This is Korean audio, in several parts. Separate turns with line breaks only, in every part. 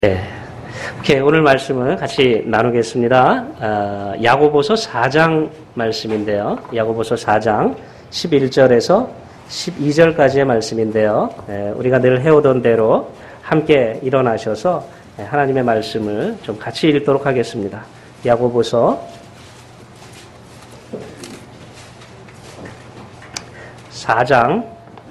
네. 오케이, 오늘 말씀을 같이 나누겠습니다. 야고보서 4장 말씀인데요. 야고보서 4장 11절에서 12절까지의 말씀인데요. 우리가 늘 해오던 대로 함께 일어나셔서 하나님의 말씀을 좀 같이 읽도록 하겠습니다. 야고보서 4장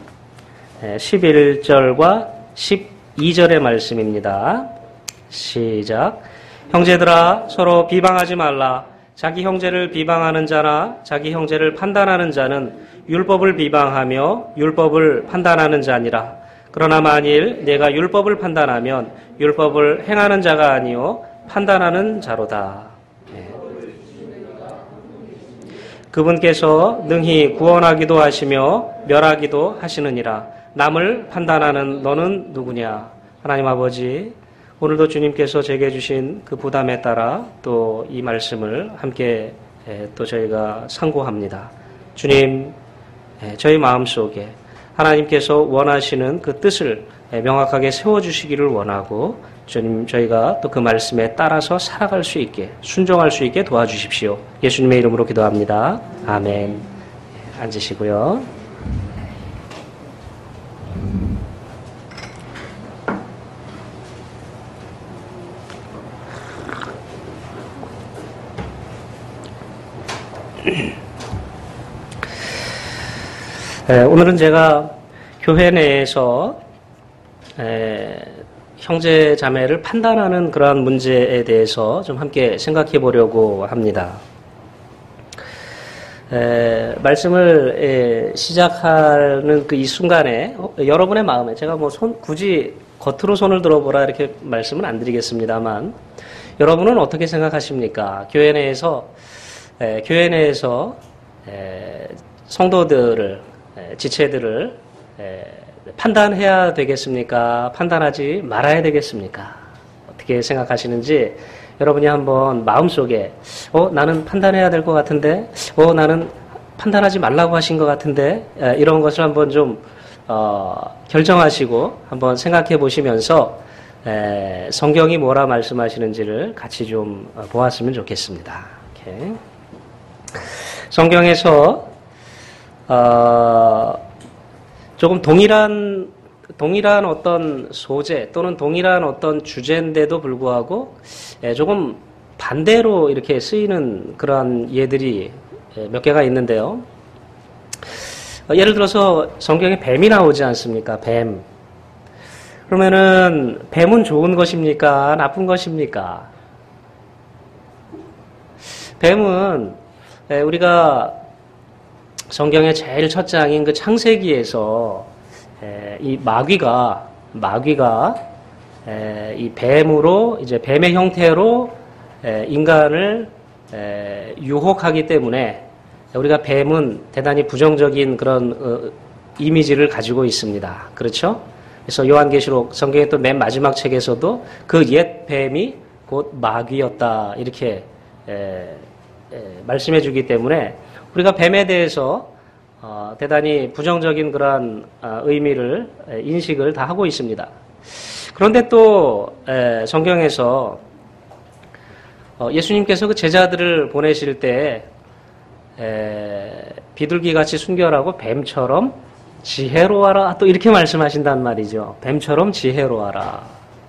11절과 12절의 말씀입니다. 시작. 형제들아, 서로 비방하지 말라. 자기 형제를 비방하는 자나 자기 형제를 판단하는 자는 율법을 비방하며 율법을 판단하는 자니라. 그러나 만일 내가 율법을 판단하면 율법을 행하는 자가 아니요 판단하는 자로다. 그분께서 능히 구원하기도 하시며 멸하기도 하시느니라. 남을 판단하는 너는 누구냐? 하나님 아버지, 오늘도 주님께서 제게 주신 그 부담에 따라 또 이 말씀을 함께 또 저희가 상고합니다. 주님, 저희 마음속에 하나님께서 원하시는 그 뜻을 명확하게 세워주시기를 원하고, 주님, 저희가 또 그 말씀에 따라서 살아갈 수 있게, 순종할 수 있게 도와주십시오. 예수님의 이름으로 기도합니다. 아멘. 앉으시고요. 오늘은 제가 교회 내에서 형제 자매를 판단하는 그러한 문제에 대해서 좀 함께 생각해 보려고 합니다. 말씀을 시작하는 그 이 순간에 여러분의 마음에 제가 뭐 굳이 겉으로 손을 들어보라 이렇게 말씀은 안 드리겠습니다만, 여러분은 어떻게 생각하십니까? 교회 내에서 성도들을, 지체들을 판단해야 되겠습니까? 판단하지 말아야 되겠습니까? 어떻게 생각하시는지 여러분이 한번 마음속에 나는 판단해야 될 것 같은데, 나는 판단하지 말라고 하신 것 같은데, 이런 것을 한번 좀 결정하시고 한번 생각해 보시면서 성경이 뭐라 말씀하시는지를 같이 좀 보았으면 좋겠습니다. 이렇게. 성경에서 조금 동일한 어떤 소재 또는 동일한 어떤 주제인데도 불구하고 조금 반대로 이렇게 쓰이는 그러한 예들이 몇 개가 있는데요. 예를 들어서 성경에 뱀이 나오지 않습니까? 뱀. 그러면은 뱀은 좋은 것입니까? 나쁜 것입니까? 뱀은 우리가 성경의 제일 첫 장인 그 창세기에서 이 마귀가 이 뱀으로, 이제 뱀의 형태로 인간을 유혹하기 때문에 우리가 뱀은 대단히 부정적인 그런 이미지를 가지고 있습니다. 그렇죠? 그래서 요한계시록 성경의 또 맨 마지막 책에서도 그 옛 뱀이 곧 마귀였다 이렇게 말씀해 주기 때문에 우리가 뱀에 대해서 대단히 부정적인 그러한 의미를, 인식을 다 하고 있습니다. 그런데 또 성경에서 예수님께서 그 제자들을 보내실 때 비둘기같이 순결하고 뱀처럼 지혜로워라, 또 이렇게 말씀하신단 말이죠. 뱀처럼 지혜로워라.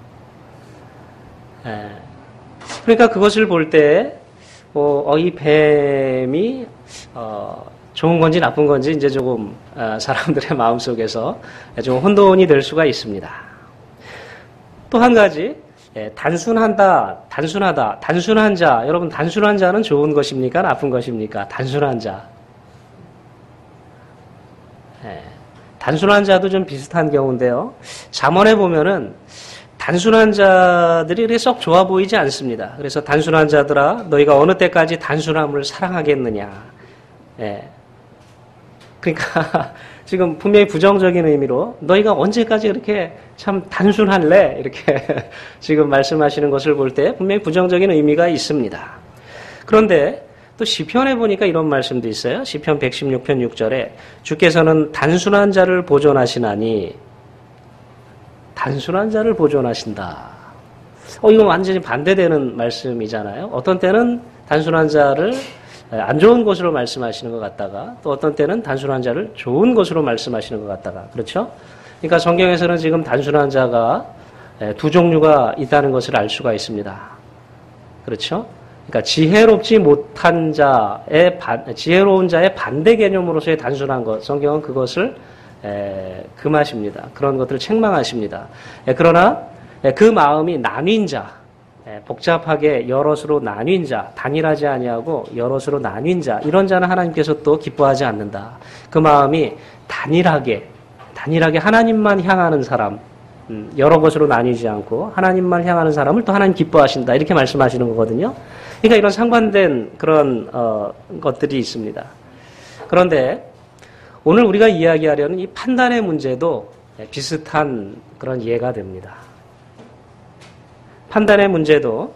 그러니까 그것을 볼 때 이 뱀이 좋은 건지 나쁜 건지 이제 조금 사람들의 마음속에서 좀 혼돈이 될 수가 있습니다. 또 한 가지, 단순하다, 단순한 자. 여러분, 단순한 자는 좋은 것입니까? 나쁜 것입니까? 단순한 자. 단순한 자도 좀 비슷한 경우인데요. 잠언에 보면은 단순한 자들이 썩 좋아 보이지 않습니다. 그래서 단순한 자들아, 너희가 어느 때까지 단순함을 사랑하겠느냐. 그러니까 지금 분명히 부정적인 의미로 너희가 언제까지 이렇게 참 단순할래? 이렇게 지금 말씀하시는 것을 볼 때 분명히 부정적인 의미가 있습니다. 그런데 또 시편에 보니까 이런 말씀도 있어요. 시편 116편 6절에 주께서는 단순한 자를 보존하시나니 단순한 자를 보존하신다. 이건 완전히 반대되는 말씀이잖아요. 어떤 때는 단순한 자를 안 좋은 것으로 말씀하시는 것 같다가 또 어떤 때는 단순한 자를 좋은 것으로 말씀하시는 것 같다가 그렇죠? 그러니까 성경에서는 지금 단순한 자가 두 종류가 있다는 것을 알 수가 있습니다. 그렇죠? 그러니까 지혜롭지 못한 지혜로운 자의 반대 개념으로서의 단순한 것, 성경은 그것을 금하십니다. 그런 것들을 책망하십니다. 그러나 그 마음이 나뉜 자, 복잡하게 여럿으로 나뉜 자, 단일하지 아니하고 여럿으로 나뉜 자, 이런 자는 하나님께서 또 기뻐하지 않는다. 그 마음이 단일하게 하나님만 향하는 사람, 여러 것으로 나뉘지 않고 하나님만 향하는 사람을 또 하나님 기뻐하신다. 이렇게 말씀하시는 거거든요. 그러니까 이런 상반된 그런 것들이 있습니다. 그런데 오늘 우리가 이야기하려는 이 판단의 문제도 비슷한 그런 예가 됩니다. 판단의 문제도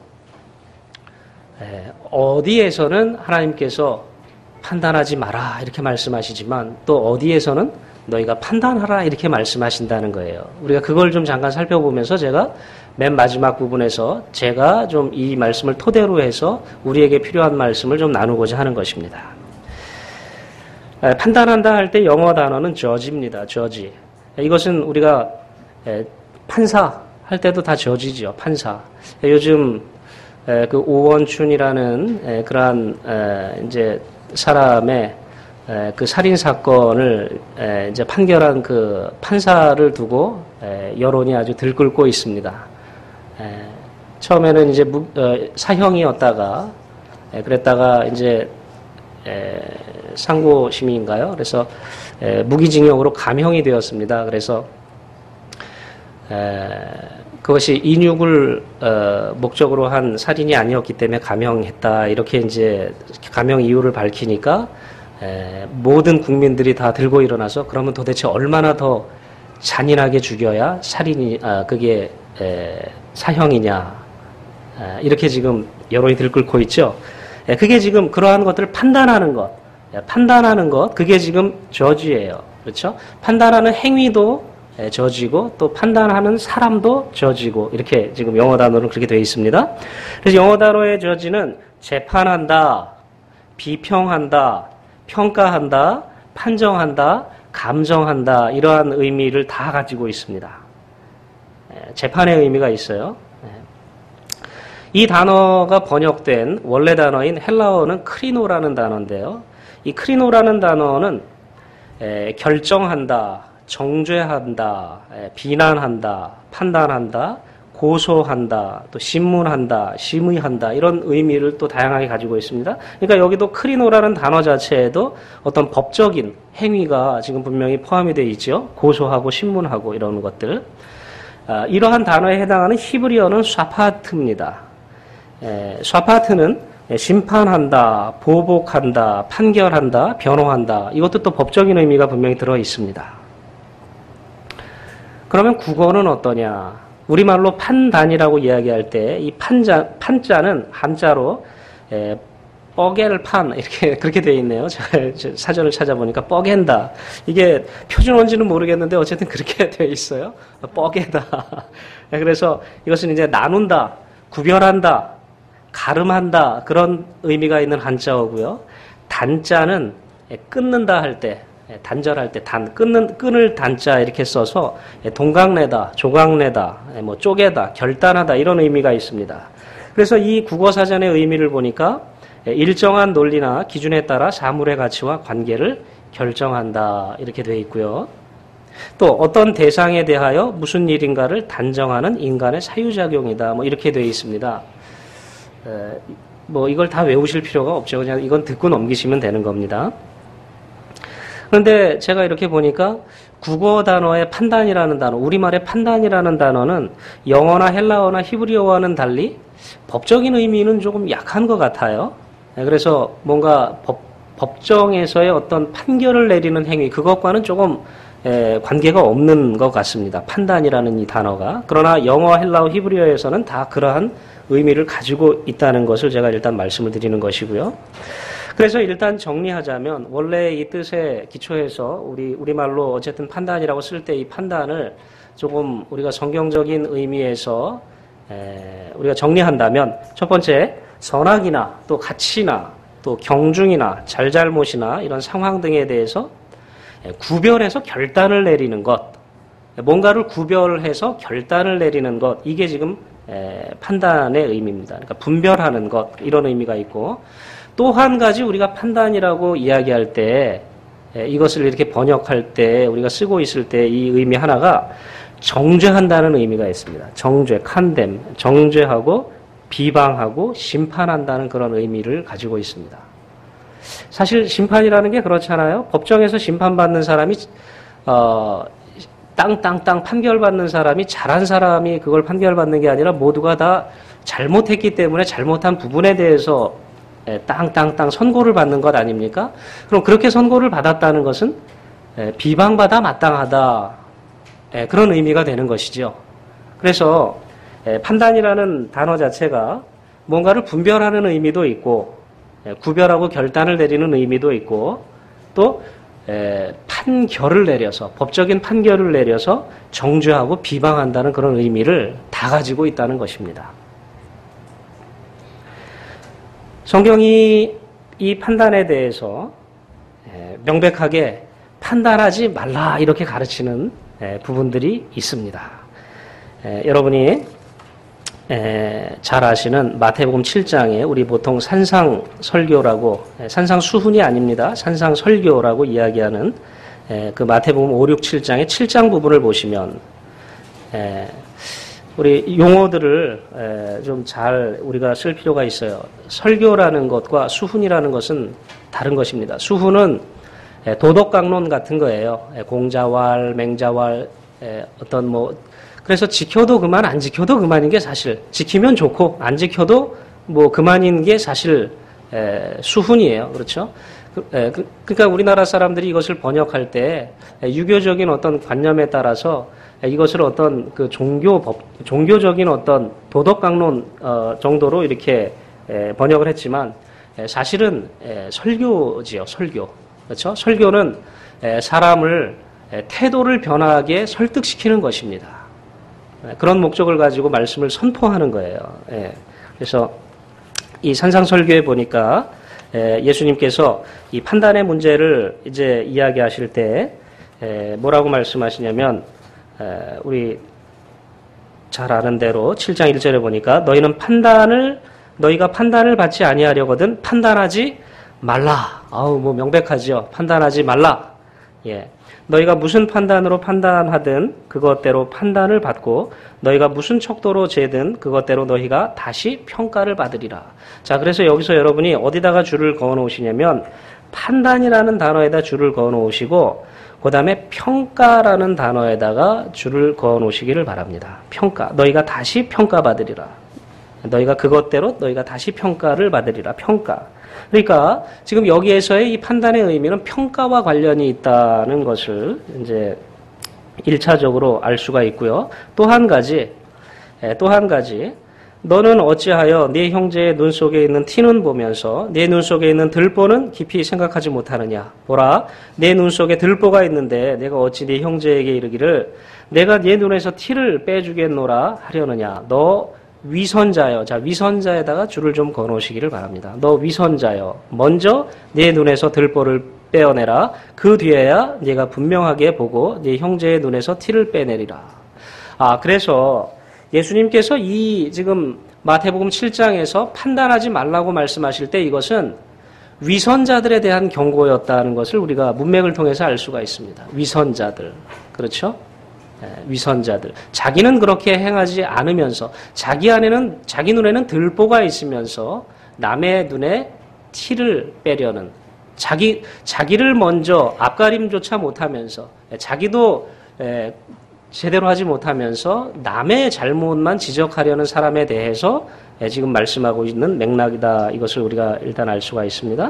어디에서는 하나님께서 판단하지 마라 이렇게 말씀하시지만 또 어디에서는 너희가 판단하라 이렇게 말씀하신다는 거예요. 우리가 그걸 좀 잠깐 살펴보면서 제가 맨 마지막 부분에서 제가 좀 이 말씀을 토대로 해서 우리에게 필요한 말씀을 좀 나누고자 하는 것입니다. 판단한다 할 때 영어 단어는 judge입니다. judge. 이것은 우리가 판사 할 때도 다 judge죠. 판사. 요즘 그 오원춘이라는 그러한 이제 사람의 그 살인 사건을 이제 판결한 그 판사를 두고 여론이 아주 들끓고 있습니다. 처음에는 이제 사형이었다가 그랬다가 이제 상고심의인가요? 그래서 무기징역으로 감형이 되었습니다. 그래서 그것이 인육을 목적으로 한 살인이 아니었기 때문에 감형했다. 이렇게 이제 감형 이유를 밝히니까 모든 국민들이 다 들고 일어나서 그러면 도대체 얼마나 더 잔인하게 죽여야 그게 사형이냐. 이렇게 지금 여론이 들끓고 있죠. 그게 지금 그러한 것들을 판단하는 것, 그게 지금 저지예요. 그렇죠? 판단하는 행위도 저지고 또 판단하는 사람도 저지고 이렇게 지금 영어 단어는 그렇게 되어 있습니다. 그래서 영어 단어의 저지는 재판한다, 비평한다, 평가한다, 판정한다, 감정한다 이러한 의미를 다 가지고 있습니다. 재판의 의미가 있어요. 이 단어가 번역된 원래 단어인 헬라어는 크리노라는 단어인데요. 이 크리노라는 단어는 결정한다, 정죄한다, 비난한다, 판단한다, 고소한다, 또 신문한다, 심의한다 이런 의미를 또 다양하게 가지고 있습니다. 그러니까 여기도 크리노라는 단어 자체에도 어떤 법적인 행위가 지금 분명히 포함이 되어 있죠. 고소하고 신문하고 이런 것들. 이러한 단어에 해당하는 히브리어는 샤파트입니다. 샤파트는 심판한다, 보복한다, 판결한다, 변호한다. 이것도 또 법적인 의미가 분명히 들어 있습니다. 그러면 국어는 어떠냐? 우리말로 판단이라고 이야기할 때 이 판자는 한자로 뻐갤 판 이렇게 그렇게 되어 있네요. 제가 사전을 찾아보니까 뻐갠다. 이게 표준어인지는 모르겠는데 어쨌든 그렇게 되어 있어요. 뻐개다. 그래서 이것은 이제 나눈다, 구별한다, 가름한다 그런 의미가 있는 한자어고요. 단자는 끊는다 할 때, 단절할 때 끊을 단자 이렇게 써서 동강내다, 조각내다, 뭐 쪼개다, 결단하다 이런 의미가 있습니다. 그래서 이 국어사전의 의미를 보니까 일정한 논리나 기준에 따라 사물의 가치와 관계를 결정한다 이렇게 되어 있고요. 또 어떤 대상에 대하여 무슨 일인가를 단정하는 인간의 사유작용이다 뭐 이렇게 되어 있습니다. 뭐 이걸 다 외우실 필요가 없죠. 그냥 이건 듣고 넘기시면 되는 겁니다. 그런데 제가 이렇게 보니까 국어 단어의 판단이라는 단어, 우리말의 판단이라는 단어는 영어나 헬라어나 히브리어와는 달리 법적인 의미는 조금 약한 것 같아요. 그래서 뭔가 법정에서의 어떤 판결을 내리는 행위, 그것과는 조금 관계가 없는 것 같습니다. 판단이라는 이 단어가. 그러나 영어, 헬라어, 히브리어에서는 다 그러한 의미를 가지고 있다는 것을 제가 일단 말씀을 드리는 것이고요. 그래서 일단 정리하자면 원래 이 뜻에 기초해서 우리말로 어쨌든 판단이라고 쓸 때 이 판단을 조금 우리가 성경적인 의미에서 우리가 정리한다면 첫 번째 선악이나 또 가치나 또 경중이나 잘잘못이나 이런 상황 등에 대해서 구별해서 결단을 내리는 것, 뭔가를 구별해서 결단을 내리는 것, 이게 지금 판단의 의미입니다. 그러니까 분별하는 것, 이런 의미가 있고, 또 한 가지 우리가 판단이라고 이야기할 때 이것을 이렇게 번역할 때 우리가 쓰고 있을 때 이 의미 하나가 정죄한다는 의미가 있습니다. 정죄, condemn, 정죄하고 비방하고 심판한다는 그런 의미를 가지고 있습니다. 사실 심판이라는 게 그렇잖아요. 법정에서 심판받는 사람이 땅땅땅 판결받는 사람이 잘한 사람이 그걸 판결받는 게 아니라 모두가 다 잘못했기 때문에 잘못한 부분에 대해서 땅땅땅 선고를 받는 것 아닙니까? 그럼 그렇게 선고를 받았다는 것은 비방받아 마땅하다, 그런 의미가 되는 것이죠. 그래서 판단이라는 단어 자체가 뭔가를 분별하는 의미도 있고 구별하고 결단을 내리는 의미도 있고 또 판결을 내려서 법적인 판결을 내려서 정죄하고 비방한다는 그런 의미를 다 가지고 있다는 것입니다. 성경이 이 판단에 대해서 명백하게 판단하지 말라 이렇게 가르치는 부분들이 있습니다. 여러분이 잘 아시는 마태복음 7장에 우리 보통 산상설교라고, 산상수훈이 아닙니다. 산상설교라고 이야기하는 그 마태복음 5, 6, 7장의 7장 부분을 보시면 우리 용어들을 좀 잘 우리가 쓸 필요가 있어요. 설교라는 것과 수훈이라는 것은 다른 것입니다. 수훈은 도덕강론 같은 거예요. 공자왈, 맹자왈, 어떤 그래서 지켜도 그만, 안 지켜도 그만인 게 사실, 지키면 좋고, 안 지켜도 그만인 게 사실, 수훈이에요. 그렇죠? 그러니까 우리나라 사람들이 이것을 번역할 때, 유교적인 어떤 관념에 따라서 이것을 어떤 그 종교적인 어떤 도덕강론, 정도로 이렇게 번역을 했지만, 사실은 설교지요, 설교. 그렇죠? 설교는 사람을 태도를 변하게 설득시키는 것입니다. 그런 목적을 가지고 말씀을 선포하는 거예요. 그래서 이 산상설교에 보니까 예수님께서 이 판단의 문제를 이제 이야기하실 때 뭐라고 말씀하시냐면 우리 잘 아는 대로 7장 1절에 보니까 너희가 판단을 받지 아니하려거든 판단하지 말라. 명백하죠. 판단하지 말라. 너희가 무슨 판단으로 판단하든 그것대로 판단을 받고 너희가 무슨 척도로 재든 그것대로 너희가 다시 평가를 받으리라. 자, 그래서 여기서 여러분이 어디다가 줄을 그어 놓으시냐면 판단이라는 단어에다 줄을 그어 놓으시고 그 다음에 평가라는 단어에다가 줄을 그어 놓으시기를 바랍니다. 평가. 너희가 다시 평가받으리라. 너희가 그것대로 너희가 다시 평가를 받으리라. 평가. 그러니까 지금 여기에서의 이 판단의 의미는 평가와 관련이 있다는 것을 이제 1차적으로 알 수가 있고요. 또 한 가지 너는 어찌하여 네 형제의 눈 속에 있는 티는 보면서 네 눈 속에 있는 들보는 깊이 생각하지 못하느냐. 보라, 내 눈 속에 들보가 있는데 내가 어찌 네 형제에게 이르기를 내가 네 눈에서 티를 빼주겠노라 하려느냐. 너 위선자여. 자, 위선자에다가 줄을 좀 걸어오시기를 바랍니다. 너 위선자여. 먼저 네 눈에서 들보를 빼어내라. 그 뒤에야 네가 분명하게 보고 네 형제의 눈에서 티를 빼내리라. 그래서 예수님께서 이 지금 마태복음 7장에서 판단하지 말라고 말씀하실 때 이것은 위선자들에 대한 경고였다는 것을 우리가 문맥을 통해서 알 수가 있습니다. 위선자들. 그렇죠? 위선자들. 자기는 그렇게 행하지 않으면서 자기 눈에는 들보가 있으면서 남의 눈에 티를 빼려는 자기를 먼저 앞가림조차 못하면서 자기도 제대로 하지 못하면서 남의 잘못만 지적하려는 사람에 대해서 지금 말씀하고 있는 맥락이다. 이것을 우리가 일단 알 수가 있습니다.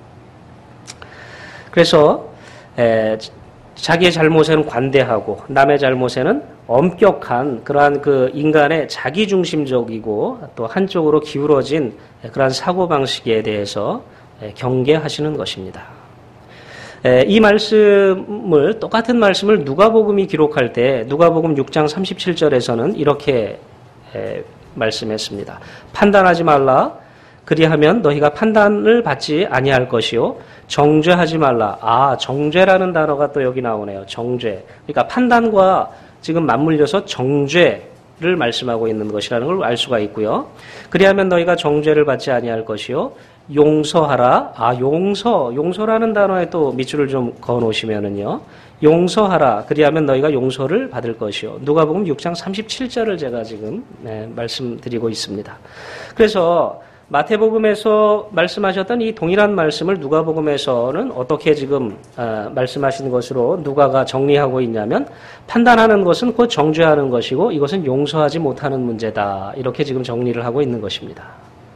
그래서 자기의 잘못에는 관대하고 남의 잘못에는 엄격한 그러한 그 인간의 자기중심적이고 또 한쪽으로 기울어진 그러한 사고방식에 대해서 경계하시는 것입니다. 이 말씀을 똑같은 말씀을 누가복음이 기록할 때 누가복음 6장 37절에서는 이렇게 말씀했습니다. 판단하지 말라. 그리하면 너희가 판단을 받지 아니할 것이요. 정죄하지 말라. 정죄라는 단어가 또 여기 나오네요. 정죄. 그러니까 판단과 지금 맞물려서 정죄를 말씀하고 있는 것이라는 걸 알 수가 있고요. 그리하면 너희가 정죄를 받지 아니할 것이요. 용서하라. 용서라는 단어에 또 밑줄을 좀 그어 놓으시면은요. 용서하라. 그리하면 너희가 용서를 받을 것이요. 누가복음 6장 37절을 제가 지금 말씀드리고 있습니다. 그래서 마태복음에서 말씀하셨던 이 동일한 말씀을 누가복음에서는 어떻게 지금 말씀하신 것으로 누가가 정리하고 있냐면 판단하는 것은 곧 정죄하는 것이고 이것은 용서하지 못하는 문제다. 이렇게 지금 정리를 하고 있는 것입니다.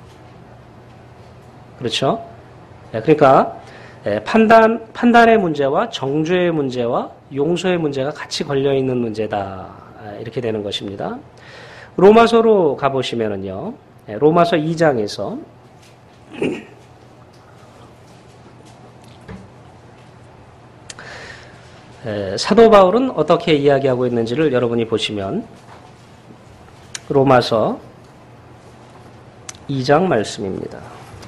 그렇죠? 그러니까 판단의 문제와 정죄의 문제와 용서의 문제가 같이 걸려있는 문제다. 이렇게 되는 것입니다. 로마서로 가보시면은요. 로마서 2장에서 사도 바울은 어떻게 이야기하고 있는지를 여러분이 보시면 로마서 2장 말씀입니다.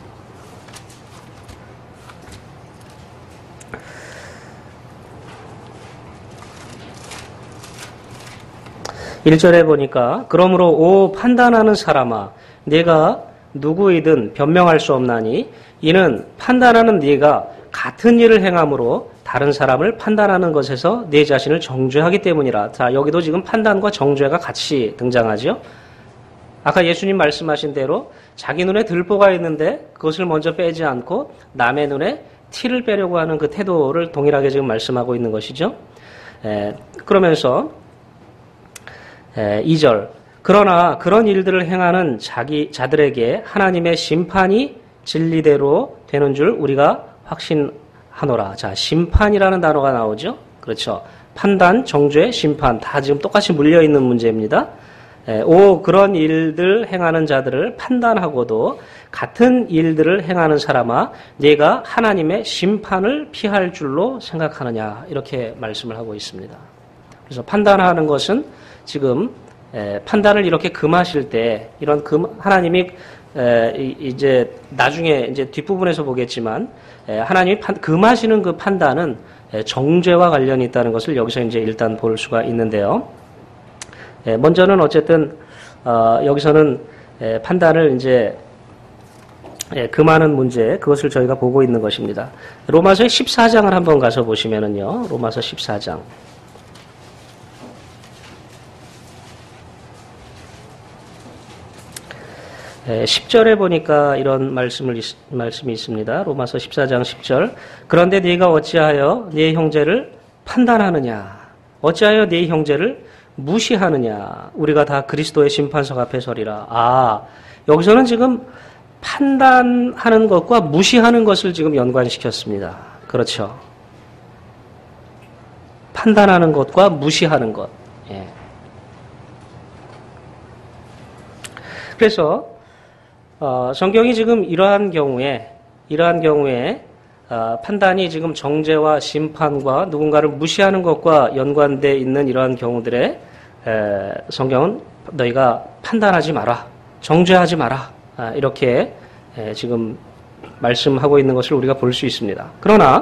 1절에 보니까 그러므로 오 판단하는 사람아 네가 누구이든 변명할 수 없나니 이는 판단하는 네가 같은 일을 행함으로 다른 사람을 판단하는 것에서 네 자신을 정죄하기 때문이라. 자, 여기도 지금 판단과 정죄가 같이 등장하죠. 아까 예수님 말씀하신 대로 자기 눈에 들보가 있는데 그것을 먼저 빼지 않고 남의 눈에 티를 빼려고 하는 그 태도를 동일하게 지금 말씀하고 있는 것이죠. 그러면서 2절 그러나 그런 일들을 행하는 자들에게 하나님의 심판이 진리대로 되는 줄 우리가 확신하노라. 자, 심판이라는 단어가 나오죠. 그렇죠. 판단, 정죄, 심판 다 지금 똑같이 물려있는 문제입니다. 그런 일들 행하는 자들을 판단하고도 같은 일들을 행하는 사람아 네가 하나님의 심판을 피할 줄로 생각하느냐 이렇게 말씀을 하고 있습니다. 그래서 판단하는 것은 지금 판단을 이렇게 금하실 때 이런 하나님이 이제 나중에 이제 뒷부분에서 보겠지만 하나님이 금하시는 그 판단은 정죄와 관련이 있다는 것을 여기서 이제 일단 볼 수가 있는데요. 먼저는 어쨌든 여기서는 판단을 이제 금하는 문제 그것을 저희가 보고 있는 것입니다. 로마서 14장을 한번 가서 보시면은요. 로마서 14장 10절에 보니까 이런 말씀이 있습니다. 로마서 14장 10절. 그런데 네가 어찌하여 네 형제를 판단하느냐? 어찌하여 네 형제를 무시하느냐? 우리가 다 그리스도의 심판석 앞에 서리라. 여기서는 지금 판단하는 것과 무시하는 것을 지금 연관시켰습니다. 그렇죠. 판단하는 것과 무시하는 것. 그래서 성경이 지금 이러한 경우에 판단이 지금 정죄와 심판과 누군가를 무시하는 것과 연관되어 있는 이러한 경우들에 성경은 너희가 판단하지 마라, 정죄하지 마라 이렇게 지금 말씀하고 있는 것을 우리가 볼 수 있습니다. 그러나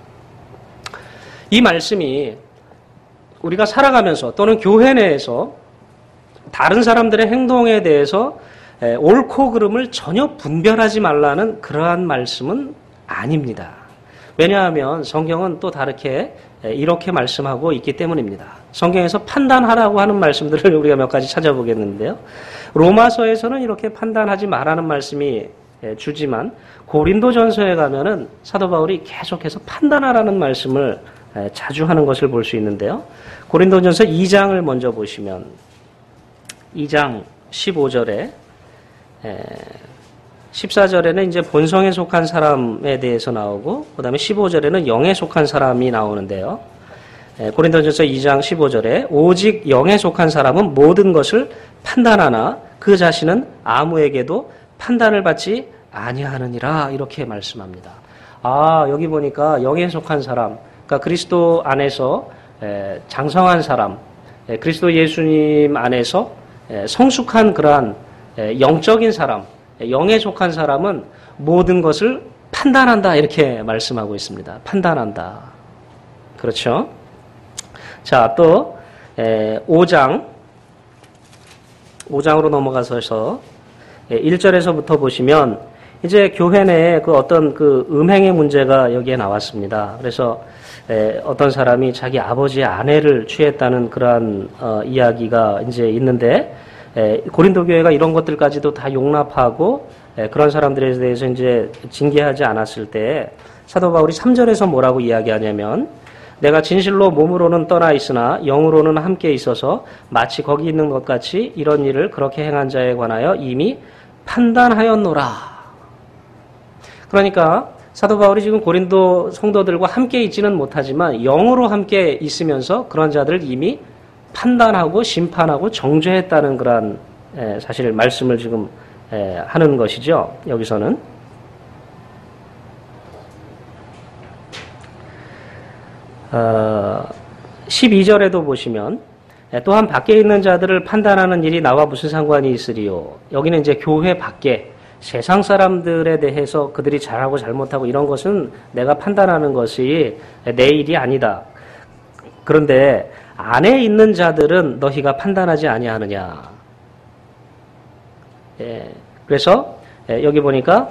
이 말씀이 우리가 살아가면서 또는 교회 내에서 다른 사람들의 행동에 대해서 옳고 그름을 전혀 분별하지 말라는 그러한 말씀은 아닙니다. 왜냐하면 성경은 또 다르게 이렇게 말씀하고 있기 때문입니다. 성경에서 판단하라고 하는 말씀들을 우리가 몇 가지 찾아보겠는데요. 로마서에서는 이렇게 판단하지 말라는 말씀이 주지만 고린도전서에 가면은 사도 바울이 계속해서 판단하라는 말씀을 자주 하는 것을 볼 수 있는데요. 고린도전서 2장을 먼저 보시면 2장 15절에 14절에는 이제 본성에 속한 사람에 대해서 나오고 그 다음에 15절에는 영에 속한 사람이 나오는데요. 고린도전서 2장 15절에 오직 영에 속한 사람은 모든 것을 판단하나 그 자신은 아무에게도 판단을 받지 아니하느니라 이렇게 말씀합니다. 여기 보니까 영에 속한 사람, 그러니까 그리스도 안에서 장성한 사람, 그리스도 예수님 안에서 성숙한 그러한 영적인 사람, 영에 속한 사람은 모든 것을 판단한다 이렇게 말씀하고 있습니다. 판단한다. 그렇죠? 자, 또 5장으로 넘어가서 1절에서부터 보시면 이제 교회 내에 그 어떤 그 음행의 문제가 여기에 나왔습니다. 그래서 어떤 사람이 자기 아버지의 아내를 취했다는 그러한 이야기가 이제 있는데 고린도 교회가 이런 것들까지도 다 용납하고 그런 사람들에 대해서 이제 징계하지 않았을 때 사도 바울이 3절에서 뭐라고 이야기하냐면 내가 진실로 몸으로는 떠나 있으나 영으로는 함께 있어서 마치 거기 있는 것 같이 이런 일을 그렇게 행한 자에 관하여 이미 판단하였노라. 그러니까 사도 바울이 지금 고린도 성도들과 함께 있지는 못하지만 영으로 함께 있으면서 그런 자들을 이미 판단하고 심판하고 정죄했다는 그러한 사실 말씀을 지금 하는 것이죠. 여기서는. 12절에도 보시면 또한 밖에 있는 자들을 판단하는 일이 나와 무슨 상관이 있으리요. 여기는 이제 교회 밖에 세상 사람들에 대해서 그들이 잘하고 잘못하고 이런 것은 내가 판단하는 것이 내 일이 아니다. 그런데 안에 있는 자들은 너희가 판단하지 아니하느냐. 그래서 여기 보니까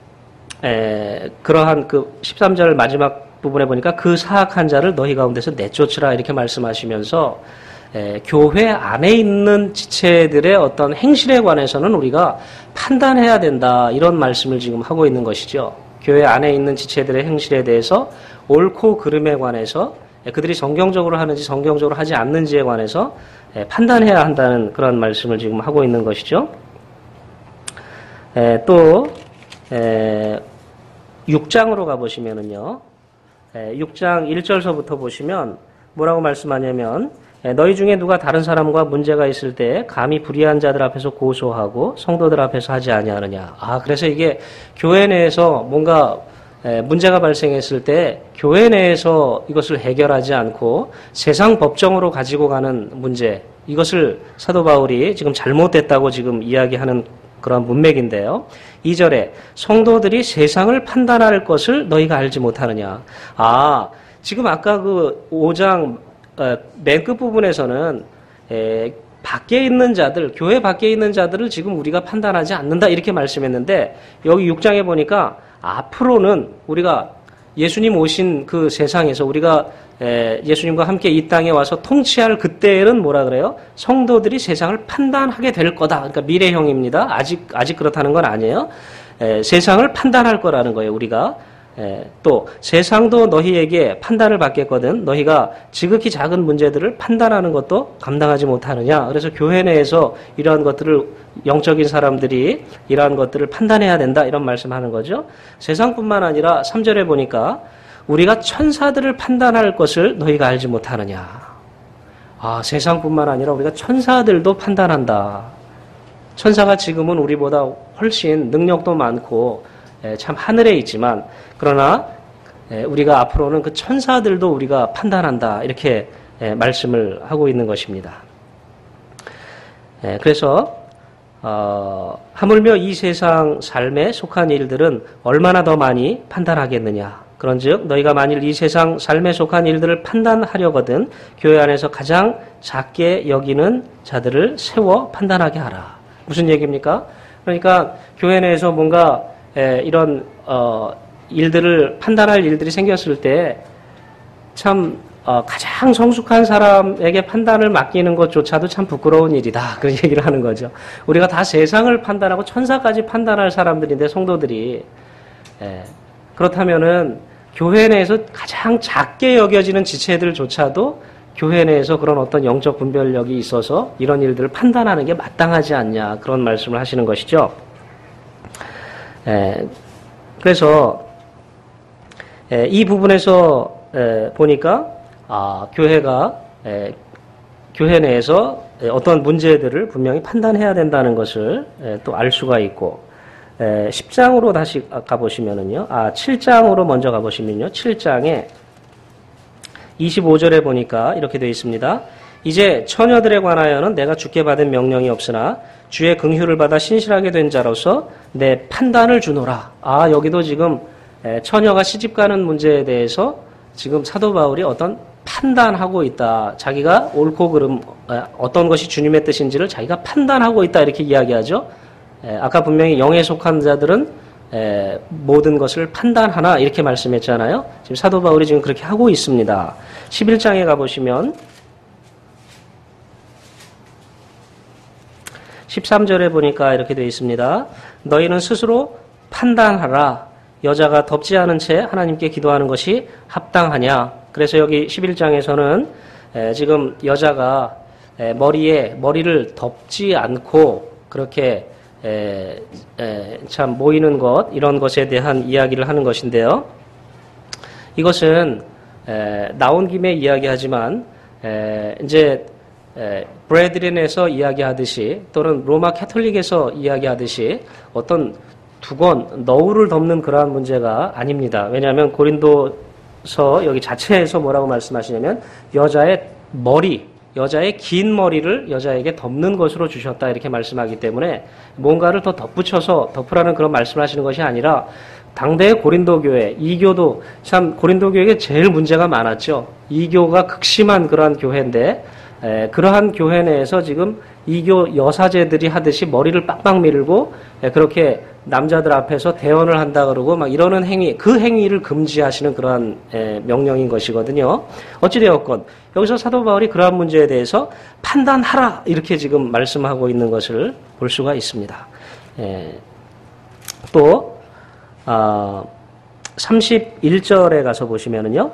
그러한 그 13절 마지막 부분에 보니까 그 사악한 자를 너희 가운데서 내쫓으라 이렇게 말씀하시면서 교회 안에 있는 지체들의 어떤 행실에 관해서는 우리가 판단해야 된다 이런 말씀을 지금 하고 있는 것이죠. 교회 안에 있는 지체들의 행실에 대해서 옳고 그름에 관해서 그들이 성경적으로 하는지 성경적으로 하지 않는지에 관해서 판단해야 한다는 그런 말씀을 지금 하고 있는 것이죠. 또 6장으로 가보시면은요. 6장 1절서부터 보시면 뭐라고 말씀하냐면 너희 중에 누가 다른 사람과 문제가 있을 때 감히 불의한 자들 앞에서 고소하고 성도들 앞에서 하지 아니하느냐. 그래서 이게 교회 내에서 뭔가 문제가 발생했을 때 교회 내에서 이것을 해결하지 않고 세상 법정으로 가지고 가는 문제, 이것을 사도 바울이 지금 잘못됐다고 지금 이야기하는 그런 문맥인데요. 2절에 성도들이 세상을 판단할 것을 너희가 알지 못하느냐. 지금 아까 그 5장 맨 끝부분에서는 밖에 있는 자들, 교회 밖에 있는 자들을 지금 우리가 판단하지 않는다 이렇게 말씀했는데 여기 6장에 보니까 앞으로는 우리가 예수님 오신 그 세상에서 우리가 예수님과 함께 이 땅에 와서 통치할 그때에는 뭐라 그래요? 성도들이 세상을 판단하게 될 거다. 그러니까 미래형입니다. 아직 그렇다는 건 아니에요. 세상을 판단할 거라는 거예요, 우리가. 또 세상도 너희에게 판단을 받겠거든. 너희가 지극히 작은 문제들을 판단하는 것도 감당하지 못하느냐. 그래서 교회 내에서 이러한 것들을 영적인 사람들이 이러한 것들을 판단해야 된다. 이런 말씀하는 거죠. 세상뿐만 아니라 3절에 보니까 우리가 천사들을 판단할 것을 너희가 알지 못하느냐. 세상뿐만 아니라 우리가 천사들도 판단한다. 천사가 지금은 우리보다 훨씬 능력도 많고 참 하늘에 있지만 그러나 우리가 앞으로는 그 천사들도 우리가 판단한다. 이렇게 말씀을 하고 있는 것입니다. 그래서 하물며 이 세상 삶에 속한 일들은 얼마나 더 많이 판단하겠느냐. 그런즉 너희가 만일 이 세상 삶에 속한 일들을 판단하려거든 교회 안에서 가장 작게 여기는 자들을 세워 판단하게 하라. 무슨 얘기입니까? 그러니까 교회 내에서 뭔가 이런 일들을 판단할 일들이 생겼을 때 참 가장 성숙한 사람에게 판단을 맡기는 것조차도 참 부끄러운 일이다. 그런 얘기를 하는 거죠. 우리가 다 세상을 판단하고 천사까지 판단할 사람들인데 성도들이 그렇다면은 교회 내에서 가장 작게 여겨지는 지체들조차도 교회 내에서 그런 어떤 영적 분별력이 있어서 이런 일들을 판단하는 게 마땅하지 않냐. 그런 말씀을 하시는 것이죠. 그래서 이 부분에서 보니까 교회가 교회 내에서 어떤 문제들을 분명히 판단해야 된다는 것을 또 알 수가 있고 10장으로 다시 가보시면은요. 7장으로 먼저 가보시면요. 7장에 25절에 보니까 이렇게 되어 있습니다. 이제 처녀들에 관하여는 내가 주께 받은 명령이 없으나 주의 긍휼을 받아 신실하게 된 자로서 내 판단을 주노라. 여기도 지금 처녀가 시집가는 문제에 대해서 지금 사도 바울이 어떤 판단하고 있다. 자기가 옳고 그름 어떤 것이 주님의 뜻인지를 자기가 판단하고 있다. 이렇게 이야기하죠. 아까 분명히 영에 속한 자들은 모든 것을 판단하나 이렇게 말씀했잖아요. 지금 사도 바울이 지금 그렇게 하고 있습니다. 11장에 가보시면 13절에 보니까 이렇게 되어 있습니다. 너희는 스스로 판단하라. 여자가 덮지 않은 채 하나님께 기도하는 것이 합당하냐. 그래서 여기 11장에서는 지금 여자가 머리를 덮지 않고 그렇게 참 모이는 것, 이런 것에 대한 이야기를 하는 것인데요. 이것은 나온 김에 이야기하지만 이제 브레드린에서 이야기하듯이 또는 로마 캐톨릭에서 이야기하듯이 어떤 두건 너울을 덮는 그러한 문제가 아닙니다. 왜냐하면 고린도서 여기 자체에서 뭐라고 말씀하시냐면 여자의 긴 머리를 여자에게 덮는 것으로 주셨다 이렇게 말씀하기 때문에 뭔가를 더 덧붙여서 덮으라는 그런 말씀을 하시는 것이 아니라 당대의 고린도 교회, 이교도 참 고린도 교회에 제일 문제가 많았죠. 이교가 극심한 그러한 교회인데 그러한 교회 내에서 지금 이교 여사제들이 하듯이 머리를 빡빡 밀고 그렇게 남자들 앞에서 대언을 한다 그러고 막 이러는 행위, 그 행위를 금지하시는 그러한 명령인 것이거든요. 어찌되었건 여기서 사도 바울이 그러한 문제에 대해서 판단하라 이렇게 지금 말씀하고 있는 것을 볼 수가 있습니다. 또 31절에 가서 보시면은요.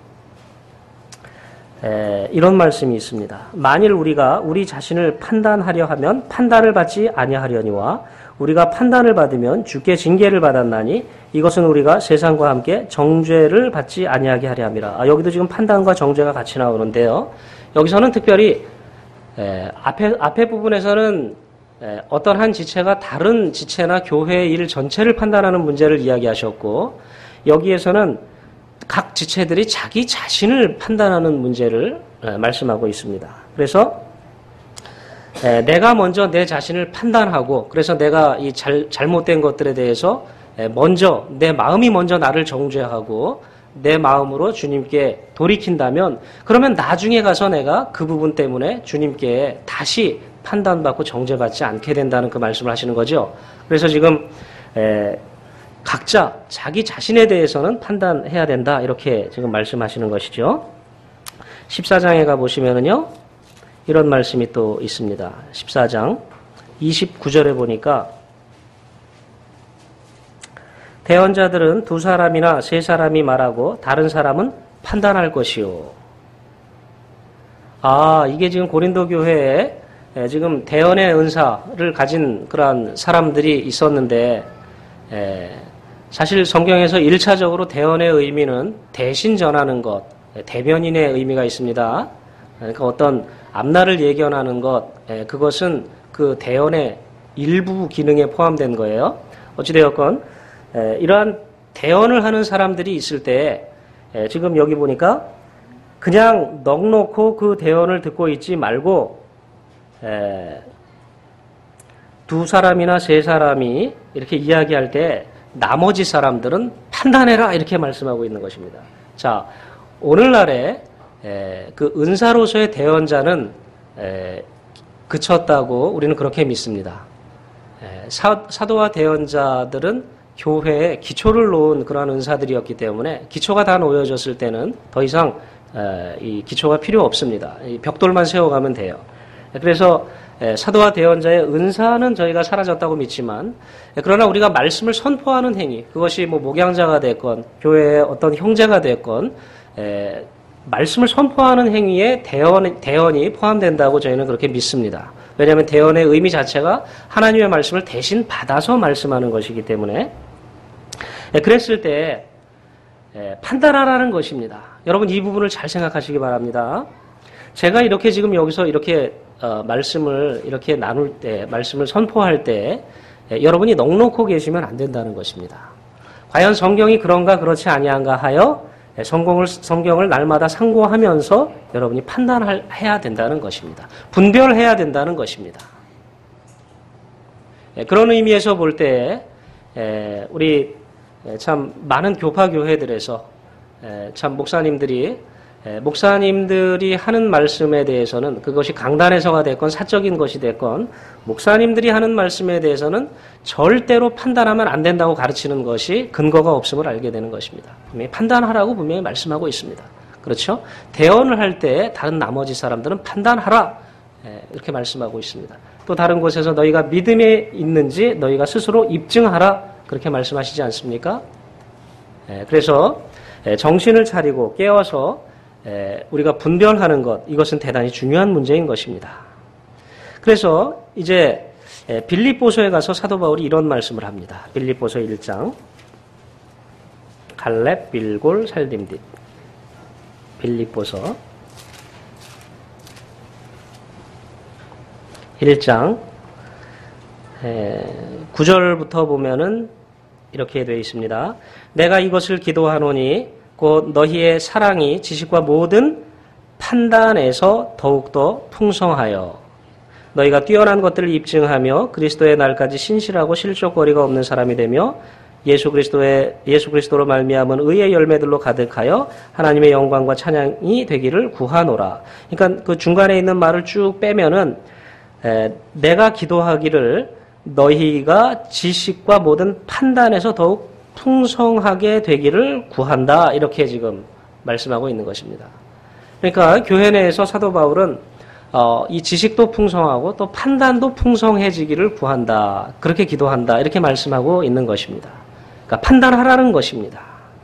이런 말씀이 있습니다. 만일 우리가 우리 자신을 판단하려 하면 판단을 받지 아니하려니와 우리가 판단을 받으면 주께 징계를 받았나니 이것은 우리가 세상과 함께 정죄를 받지 아니하게 하려 함이라. 여기도 지금 판단과 정죄가 같이 나오는데요. 여기서는 특별히 앞에 부분에서는 어떤 한 지체가 다른 지체나 교회의 일 전체를 판단하는 문제를 이야기하셨고 여기에서는 각 지체들이 자기 자신을 판단하는 문제를 말씀하고 있습니다. 그래서 내가 먼저 내 자신을 판단하고 그래서 내가 이 잘못된 것들에 대해서 먼저 내 마음이 먼저 나를 정죄하고 내 마음으로 주님께 돌이킨다면 그러면 나중에 가서 내가 그 부분 때문에 주님께 다시 판단받고 정죄받지 않게 된다는 그 말씀을 하시는 거죠. 그래서 지금 각자 자기 자신에 대해서는 판단해야 된다 이렇게 지금 말씀하시는 것이죠. 14장에 가보시면은요. 이런 말씀이 또 있습니다. 14장 29절에 보니까 대언자들은 2사람이나 3사람이 말하고 다른 사람은 판단할 것이요. 이게 지금 고린도 교회에 지금 대언의 은사를 가진 그러한 사람들이 있었는데 사실 성경에서 1차적으로 대언의 의미는 대신 전하는 것, 대변인의 의미가 있습니다. 그러니까 어떤 앞날을 예견하는 것, 그것은 그 대언의 일부 기능에 포함된 거예요. 어찌되었건 이러한 대언을 하는 사람들이 있을 때 지금 여기 보니까 그냥 넋놓고 그 대언을 듣고 있지 말고 2사람이나 3사람이 이렇게 이야기할 때 나머지 사람들은 판단해라 이렇게 말씀하고 있는 것입니다. 자, 오늘날에 그 은사로서의 대언자는 그쳤다고 우리는 그렇게 믿습니다. 사도와 대언자들은 교회에 기초를 놓은 그러한 은사들이었기 때문에 기초가 다 놓여졌을 때는 더 이상 이 기초가 필요 없습니다. 이 벽돌만 세워가면 돼요. 그래서 사도와 대언자의 은사는 저희가 사라졌다고 믿지만 그러나 우리가 말씀을 선포하는 행위, 그것이 뭐 목양자가 됐건 교회의 어떤 형제가 됐건 말씀을 선포하는 행위에 대언이 포함된다고 저희는 그렇게 믿습니다. 왜냐하면 대언의 의미 자체가 하나님의 말씀을 대신 받아서 말씀하는 것이기 때문에 그랬을 때 판단하라는 것입니다. 여러분 이 부분을 잘 생각하시기 바랍니다. 제가 이렇게 지금 여기서 이렇게 말씀을 이렇게 나눌 때, 말씀을 선포할 때 여러분이 넋놓고 계시면 안 된다는 것입니다. 과연 성경이 그런가 그렇지 아니한가 하여 성경을 날마다 상고하면서 여러분이 판단해야 된다는 것입니다. 분별해야 된다는 것입니다. 그런 의미에서 볼 때 우리 참 많은 교파 교회들에서 참 목사님들이 하는 말씀에 대해서는 그것이 강단에서가 됐건 사적인 것이 됐건 목사님들이 하는 말씀에 대해서는 절대로 판단하면 안 된다고 가르치는 것이 근거가 없음을 알게 되는 것입니다. 분명히 판단하라고 분명히 말씀하고 있습니다. 그렇죠? 대언을 할 때 다른 나머지 사람들은 판단하라 이렇게 말씀하고 있습니다. 또 다른 곳에서 너희가 믿음에 있는지 너희가 스스로 입증하라 그렇게 말씀하시지 않습니까? 그래서 정신을 차리고 깨어서 우리가 분별하는 것, 이것은 대단히 중요한 문제인 것입니다. 그래서 이제 빌립보서에 가서 사도 바울이 이런 말씀을 합니다. 빌립보서 1장 갈렙 빌골 살림뒷 빌립보서 1장 9절부터 보면은 이렇게 되어 있습니다. 내가 이것을 기도하노니 곧 너희의 사랑이 지식과 모든 판단에서 더욱더 풍성하여 너희가 뛰어난 것들을 입증하며 그리스도의 날까지 신실하고 실족거리가 없는 사람이 되며 예수 그리스도로 말미암은 의의 열매들로 가득하여 하나님의 영광과 찬양이 되기를 구하노라. 그러니까 그 중간에 있는 말을 쭉 빼면은 내가 기도하기를 너희가 지식과 모든 판단에서 더욱 풍성하게 되기를 구한다. 이렇게 지금 말씀하고 있는 것입니다. 그러니까 교회 내에서 사도 바울은 이 지식도 풍성하고 또 판단도 풍성해지기를 구한다. 그렇게 기도한다. 이렇게 말씀하고 있는 것입니다. 그러니까 판단하라는 것입니다.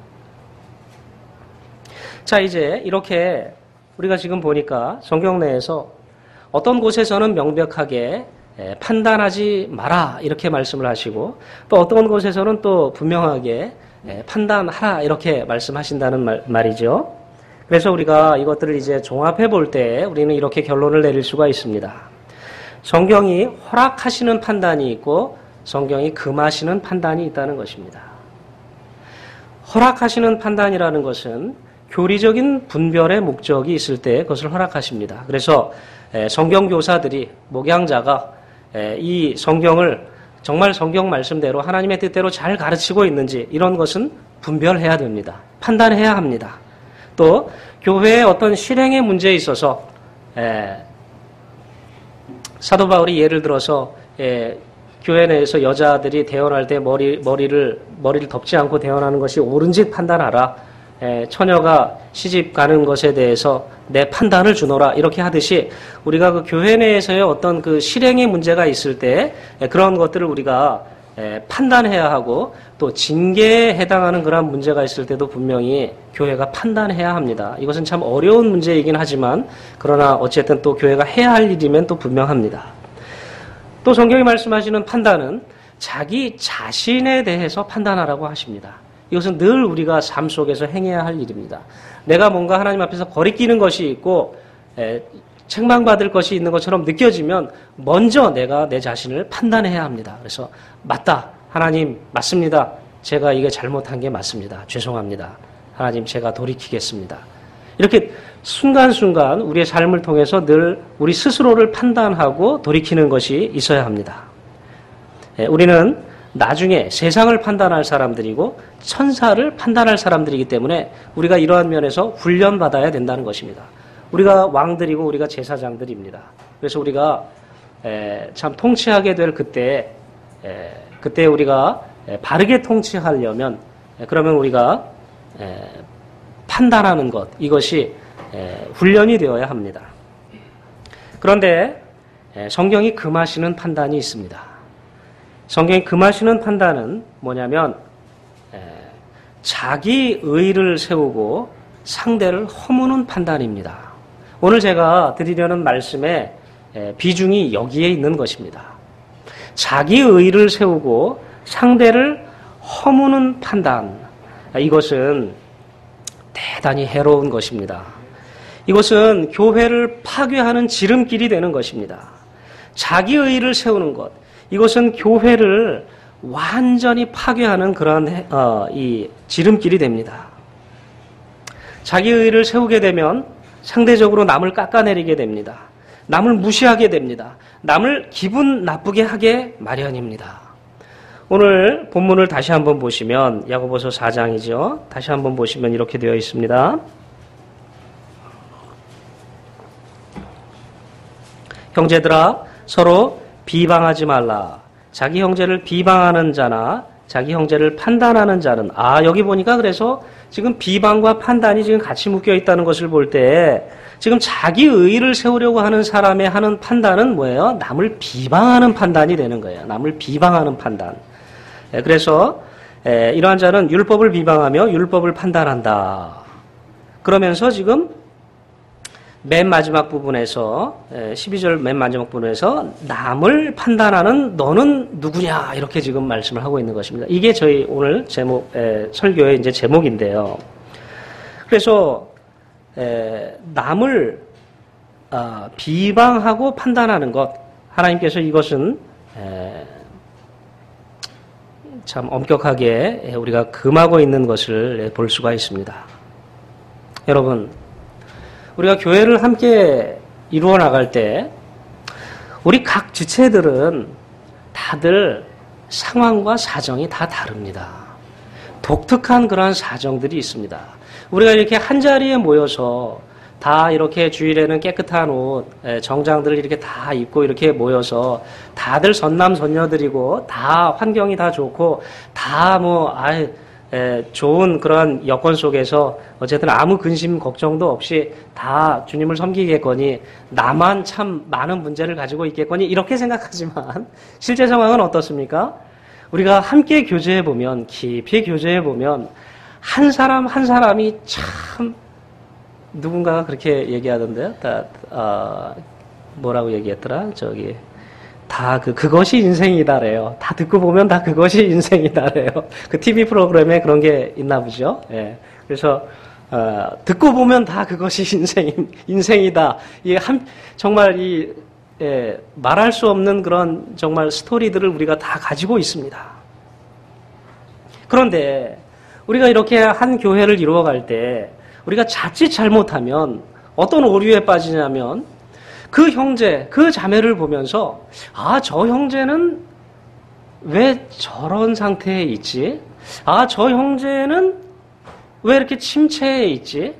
자, 이제 이렇게 우리가 지금 보니까 성경 내에서 어떤 곳에서는 명백하게 판단하지 마라 이렇게 말씀을 하시고 또 어떤 곳에서는 또 분명하게 판단하라 이렇게 말씀하신다는 말이죠. 그래서 우리가 이것들을 이제 종합해 볼 때 우리는 이렇게 결론을 내릴 수가 있습니다. 성경이 허락하시는 판단이 있고 성경이 금하시는 판단이 있다는 것입니다. 허락하시는 판단이라는 것은 교리적인 분별의 목적이 있을 때 그것을 허락하십니다. 그래서 성경 교사들이 목양자가 이 성경을 정말 성경 말씀대로 하나님의 뜻대로 잘 가르치고 있는지 이런 것은 분별해야 됩니다. 판단해야 합니다. 또 교회의 어떤 실행의 문제에 있어서 사도 바울이 예를 들어서 교회 내에서 여자들이 대언할 때 머리를 덮지 않고 대언하는 것이 옳은지 판단하라. 처녀가 시집 가는 것에 대해서 내 판단을 주노라 이렇게 하듯이 우리가 그 교회 내에서의 어떤 그 실행의 문제가 있을 때 그런 것들을 우리가 판단해야 하고 또 징계에 해당하는 그런 문제가 있을 때도 분명히 교회가 판단해야 합니다. 이것은 참 어려운 문제이긴 하지만 그러나 어쨌든 또 교회가 해야 할 일이면 또 분명합니다. 또 성경이 말씀하시는 판단은 자기 자신에 대해서 판단하라고 하십니다. 이것은 늘 우리가 삶 속에서 행해야 할 일입니다. 내가 뭔가 하나님 앞에서 거리끼는 것이 있고 책망받을 것이 있는 것처럼 느껴지면 먼저 내가 내 자신을 판단해야 합니다. 그래서 맞다. 하나님 맞습니다. 제가 이게 잘못한 게 맞습니다. 죄송합니다. 하나님 제가 돌이키겠습니다. 이렇게 순간순간 우리의 삶을 통해서 늘 우리 스스로를 판단하고 돌이키는 것이 있어야 합니다. 우리는 나중에 세상을 판단할 사람들이고 천사를 판단할 사람들이기 때문에 우리가 이러한 면에서 훈련받아야 된다는 것입니다. 우리가 왕들이고 우리가 제사장들입니다. 그래서 우리가 참 통치하게 될 그때 우리가 바르게 통치하려면 그러면 우리가 판단하는 것 이것이 훈련이 되어야 합니다. 그런데 성경이 금하시는 판단이 있습니다. 성경이 금하시는 판단은 뭐냐면 자기 의를 세우고 상대를 허무는 판단입니다. 오늘 제가 드리려는 말씀의 비중이 여기에 있는 것입니다. 자기 의를 세우고 상대를 허무는 판단. 이것은 대단히 해로운 것입니다. 이것은 교회를 파괴하는 지름길이 되는 것입니다. 자기 의를 세우는 것. 이것은 교회를 완전히 파괴하는 그러한 이 지름길이 됩니다. 자기 의를 세우게 되면 상대적으로 남을 깎아내리게 됩니다. 남을 무시하게 됩니다. 남을 기분 나쁘게 하게 마련입니다. 오늘 본문을 다시 한번 보시면 야고보서 4장이죠. 다시 한번 보시면 이렇게 되어 있습니다. 형제들아 서로 비방하지 말라. 자기 형제를 비방하는 자나 자기 형제를 판단하는 자는 여기 보니까 그래서 지금 비방과 판단이 지금 같이 묶여 있다는 것을 볼 때 지금 자기 의의를 세우려고 하는 사람의 하는 판단은 뭐예요? 남을 비방하는 판단이 되는 거예요. 남을 비방하는 판단. 그래서 이러한 자는 율법을 비방하며 율법을 판단한다. 그러면서 지금 맨 마지막 부분에서 12절 맨 마지막 부분에서 남을 판단하는 너는 누구냐 이렇게 지금 말씀을 하고 있는 것입니다. 이게 저희 오늘 제목 설교의 이제 제목인데요. 그래서 남을 비방하고 판단하는 것 하나님께서 이것은 참 엄격하게 우리가 금하고 있는 것을 볼 수가 있습니다. 여러분, 우리가 교회를 함께 이루어 나갈 때 우리 각 지체들은 다들 상황과 사정이 다 다릅니다. 독특한 그러한 사정들이 있습니다. 우리가 이렇게 한자리에 모여서 다 이렇게 주일에는 깨끗한 옷, 정장들을 이렇게 다 입고 이렇게 모여서 다들 선남선녀들이고 다 환경이 다 좋고 다 좋은 그런 여건 속에서 어쨌든 아무 근심 걱정도 없이 다 주님을 섬기겠거니 나만 참 많은 문제를 가지고 있겠거니 이렇게 생각하지만 실제 상황은 어떻습니까? 우리가 함께 교제해 보면 깊이 교제해 보면 한 사람 한 사람이 참 누군가가 그렇게 얘기하던데요. 뭐라고 얘기했더라? 그것이 인생이다래요. 다 듣고 보면 다 그것이 인생이다래요. 그 TV 프로그램에 그런 게 있나 보죠. 예. 그래서, 듣고 보면 다 그것이 인생이다. 정말 말할 수 없는 그런 정말 스토리들을 우리가 다 가지고 있습니다. 그런데 우리가 이렇게 한 교회를 이루어갈 때 우리가 자칫 잘못하면 어떤 오류에 빠지냐면 그 형제, 그 자매를 보면서 저 형제는 왜 저런 상태에 있지? 저 형제는 왜 이렇게 침체에 있지?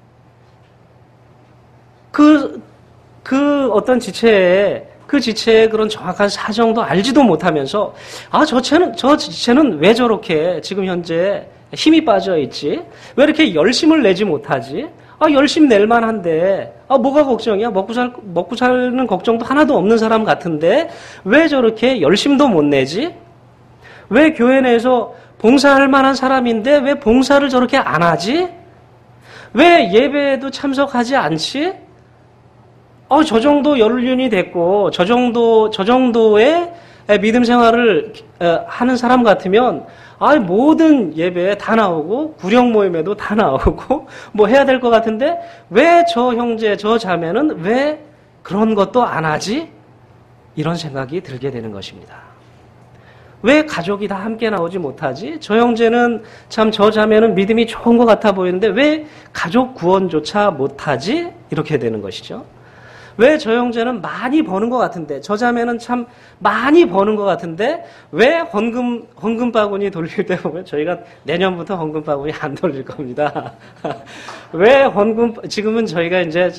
그 어떤 지체의 그런 정확한 사정도 알지도 못하면서 저 지체는 왜 저렇게 지금 현재 힘이 빠져 있지? 왜 이렇게 열심을 내지 못하지? 열심 낼 만한데, 뭐가 걱정이야? 먹고 사는 걱정도 하나도 없는 사람 같은데, 왜 저렇게 열심도 못 내지? 왜 교회 내에서 봉사할 만한 사람인데, 왜 봉사를 저렇게 안 하지? 왜 예배에도 참석하지 않지? 저 정도 연륜이 됐고, 저 정도의 믿음 생활을 하는 사람 같으면, 모든 예배에 다 나오고, 구령 모임에도 다 나오고, 뭐 해야 될 것 같은데, 왜 저 형제, 저 자매는 왜 그런 것도 안 하지? 이런 생각이 들게 되는 것입니다. 왜 가족이 다 함께 나오지 못하지? 저 형제는 참 저 자매는 믿음이 좋은 것 같아 보이는데, 왜 가족 구원조차 못하지? 이렇게 되는 것이죠. 왜 저 형제는 많이 버는 것 같은데, 저 자매는 참 많이 버는 것 같은데, 왜 헌금 바구니 돌릴 때 보면 저희가 내년부터 헌금 바구니 안 돌릴 겁니다. 왜 지금은 저희가 이제,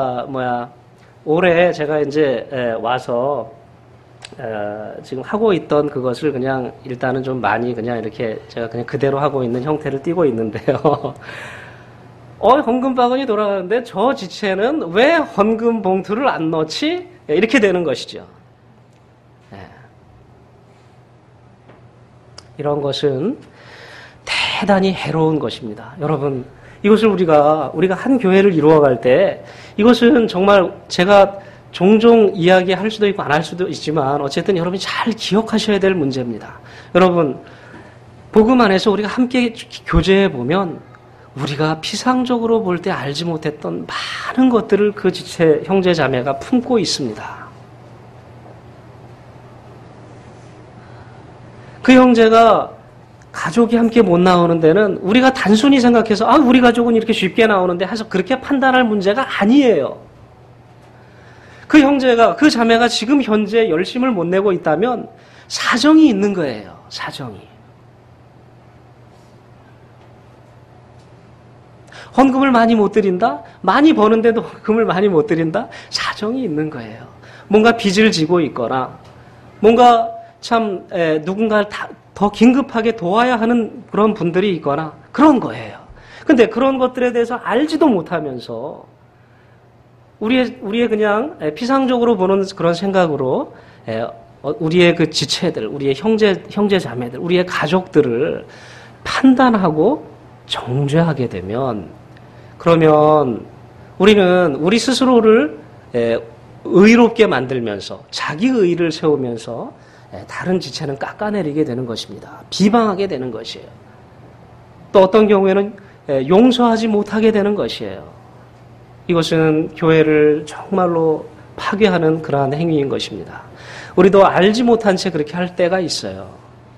올해 제가 이제 와서, 지금 하고 있던 그것을 그냥 일단은 좀 많이 그냥 이렇게 제가 그냥 그대로 하고 있는 형태를 띠고 있는데요. 헌금 바구니 돌아가는데 저 지체는 왜 헌금 봉투를 안 넣지? 이렇게 되는 것이죠. 이런 것은 대단히 해로운 것입니다. 여러분, 이것을 우리가 한 교회를 이루어갈 때 이것은 정말 제가 종종 이야기할 수도 있고 안 할 수도 있지만 어쨌든 여러분이 잘 기억하셔야 될 문제입니다. 여러분, 복음 안에서 우리가 함께 교제해 보면 우리가 피상적으로 볼 때 알지 못했던 많은 것들을 그 지체 형제 자매가 품고 있습니다. 그 형제가 가족이 함께 못 나오는 데는 우리가 단순히 생각해서 우리 가족은 이렇게 쉽게 나오는데 해서 그렇게 판단할 문제가 아니에요. 그 형제가, 그 자매가 지금 현재 열심을 못 내고 있다면 사정이 있는 거예요. 사정이. 헌금을 많이 못 드린다? 많이 버는데도 헌금을 많이 못 드린다? 사정이 있는 거예요. 뭔가 빚을 지고 있거나 뭔가 참 누군가를 더 긴급하게 도와야 하는 그런 분들이 있거나 그런 거예요. 근데 그런 것들에 대해서 알지도 못하면서 우리의 그냥 피상적으로 보는 그런 생각으로 우리의 그 지체들, 우리의 형제 자매들, 우리의 가족들을 판단하고 정죄하게 되면 그러면 우리는 우리 스스로를 의롭게 만들면서 자기 의의를 세우면서 다른 지체는 깎아내리게 되는 것입니다. 비방하게 되는 것이에요. 또 어떤 경우에는 용서하지 못하게 되는 것이에요. 이것은 교회를 정말로 파괴하는 그러한 행위인 것입니다. 우리도 알지 못한 채 그렇게 할 때가 있어요.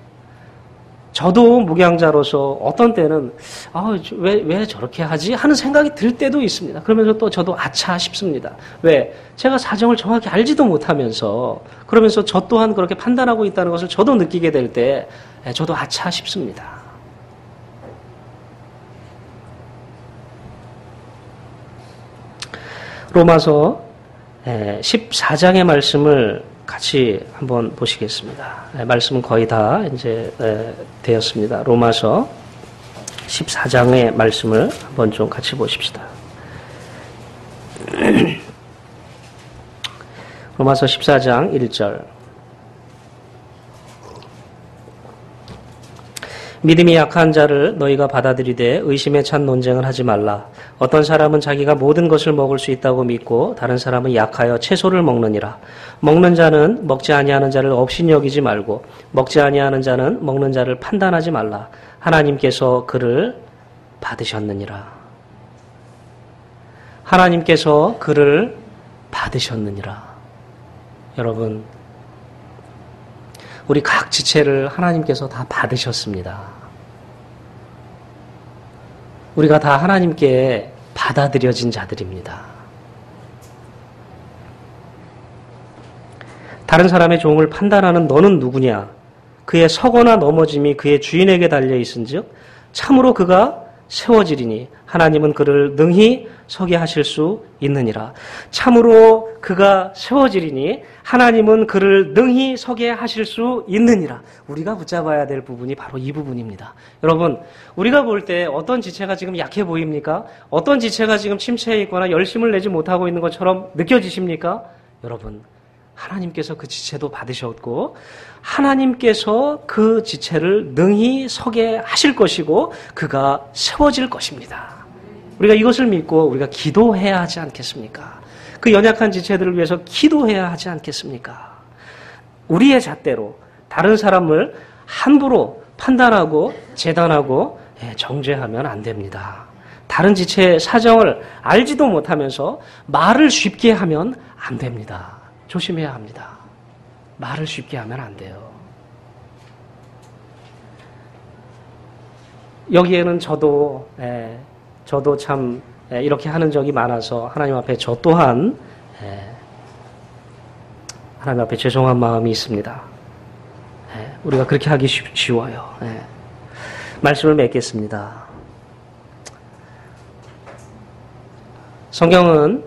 저도 목양자로서 어떤 때는 왜 저렇게 하지? 하는 생각이 들 때도 있습니다. 그러면서 또 저도 아차 싶습니다. 왜? 제가 사정을 정확히 알지도 못하면서 그러면서 저 또한 그렇게 판단하고 있다는 것을 저도 느끼게 될 때 저도 아차 싶습니다. 로마서 14장의 말씀을 같이 한번 보시겠습니다. 말씀은 거의 다 이제 되었습니다. 로마서 14장의 말씀을 한번 좀 같이 보십시다. 로마서 14장 1절. 믿음이 약한 자를 너희가 받아들이되 의심에 찬 논쟁을 하지 말라. 어떤 사람은 자기가 모든 것을 먹을 수 있다고 믿고 다른 사람은 약하여 채소를 먹느니라. 먹는 자는 먹지 아니하는 자를 업신 여기지 말고 먹지 아니하는 자는 먹는 자를 판단하지 말라. 하나님께서 그를 받으셨느니라. 하나님께서 그를 받으셨느니라. 여러분, 우리 각 지체를 하나님께서 다 받으셨습니다. 우리가 다 하나님께 받아들여진 자들입니다. 다른 사람의 종을 판단하는 너는 누구냐? 그의 서거나 넘어짐이 그의 주인에게 달려 있은즉 참으로 그가 세워지리니 하나님은 그를 능히 서게 하실 수 있느니라. 참으로 그가 세워지리니 하나님은 그를 능히 서게 하실 수 있느니라. 우리가 붙잡아야 될 부분이 바로 이 부분입니다. 여러분, 우리가 볼 때 어떤 지체가 지금 약해 보입니까? 어떤 지체가 지금 침체해 있거나 열심을 내지 못하고 있는 것처럼 느껴지십니까? 여러분, 하나님께서 그 지체도 받으셨고 하나님께서 그 지체를 능히 서게 하실 것이고 그가 세워질 것입니다. 우리가 이것을 믿고 우리가 기도해야 하지 않겠습니까? 그 연약한 지체들을 위해서 기도해야 하지 않겠습니까? 우리의 잣대로 다른 사람을 함부로 판단하고 재단하고 정죄하면 안 됩니다. 다른 지체의 사정을 알지도 못하면서 말을 쉽게 하면 안 됩니다. 조심해야 합니다. 말을 쉽게 하면 안 돼요. 여기에는 저도 참 이렇게 하는 적이 많아서 하나님 앞에 저 또한 하나님 앞에 죄송한 마음이 있습니다. 우리가 그렇게 하기 쉬워요. 말씀을 맺겠습니다. 성경은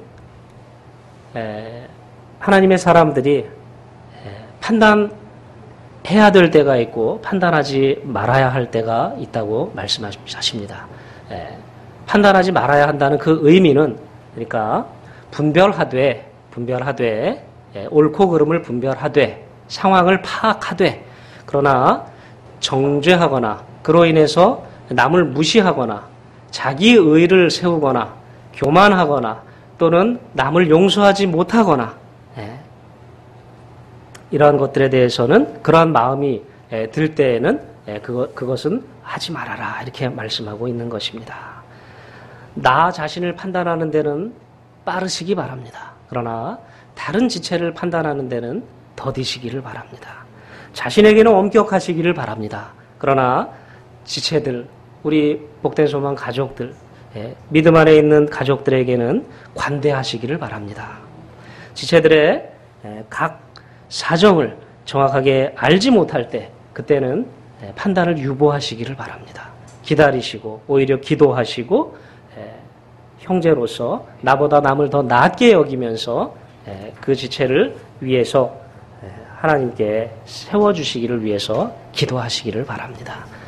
하나님의 사람들이 판단해야 될 때가 있고 판단하지 말아야 할 때가 있다고 말씀하십니다. 판단하지 말아야 한다는 그 의미는 그러니까 분별하되 옳고 그름을 분별하되 상황을 파악하되 그러나 정죄하거나 그로 인해서 남을 무시하거나 자기 의를 세우거나 교만하거나 또는 남을 용서하지 못하거나 이러한 것들에 대해서는 그러한 마음이 들 때에는 그것은 하지 말아라 이렇게 말씀하고 있는 것입니다. 나 자신을 판단하는 데는 빠르시기 바랍니다. 그러나 다른 지체를 판단하는 데는 더디시기를 바랍니다. 자신에게는 엄격하시기를 바랍니다. 그러나 지체들, 우리 복된 소망 가족들, 믿음 안에 있는 가족들에게는 관대하시기를 바랍니다. 지체들의 각 사정을 정확하게 알지 못할 때 그때는 판단을 유보하시기를 바랍니다. 기다리시고 오히려 기도하시고 형제로서 나보다 남을 더 낫게 여기면서 그 지체를 위해서 하나님께 세워주시기를 위해서 기도하시기를 바랍니다.